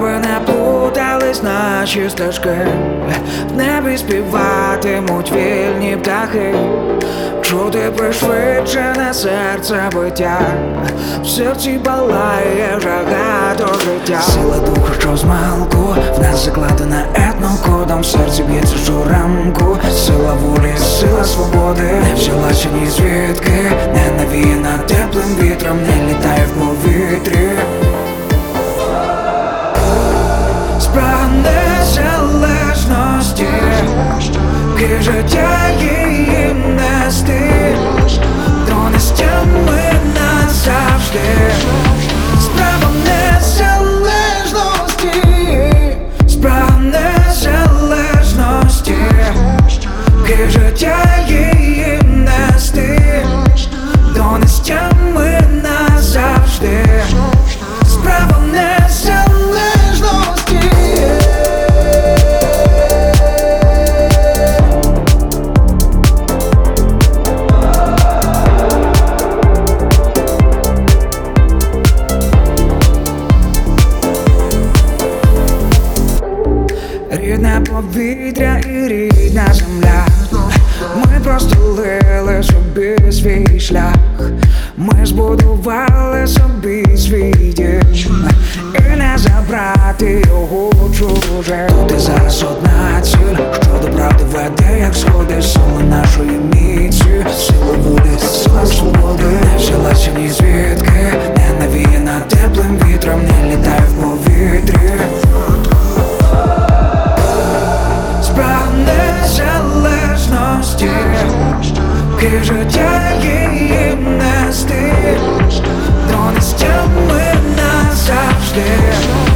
Щоби не плутались наші стежки, в небі співатимуть вільні птахи, чути пришвидшене серце биття, в серці палає жага до життя. Сила духа, що змалку, в нас закладена етнокодом, в серці б'ється щоранку. Сила волі, сила свободи, не взялася ні звідки, не навіяна теплим вітром, не літає в повітрі. Спрага незалежності, ки життя її нести, донестями назавжди. Справа незалежності, справа незалежності, ки життя її нести, донестями назавжди. Справа незалежності. Рідне повітря і рідна земля, ми простелили собі свій шлях, ми збудували собі свій дім, і не забрати його чуже. Тут і зараз одна ціль, що до правди веде, як сходи, сила нашої міці, сила волі, сила свободи, не взялася ні звідки, не навіяна теплим вітром, не літає в повітрі. Справа незалежності, ки життя її нести, донестями назавжди.